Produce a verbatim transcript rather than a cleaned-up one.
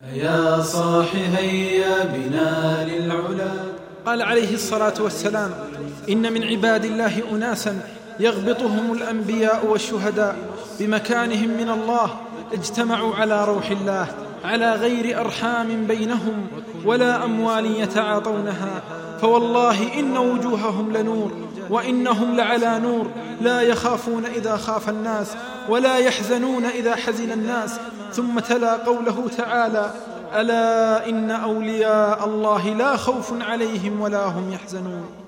يا صاح هيا بنا للعلا. قال عليه الصلاة والسلام: إن من عباد الله أناسا يغبطهم الأنبياء والشهداء بمكانهم من الله، اجتمعوا على روح الله على غير أرحام بينهم ولا أموال يتعاطونها، فوالله إن وجوههم لنور وإنهم لعلى نور، لا يخافون إذا خاف الناس ولا يحزنون إذا حزن الناس. ثم تلا قوله تعالى: ألا إن أولياء الله لا خوف عليهم ولا هم يحزنون.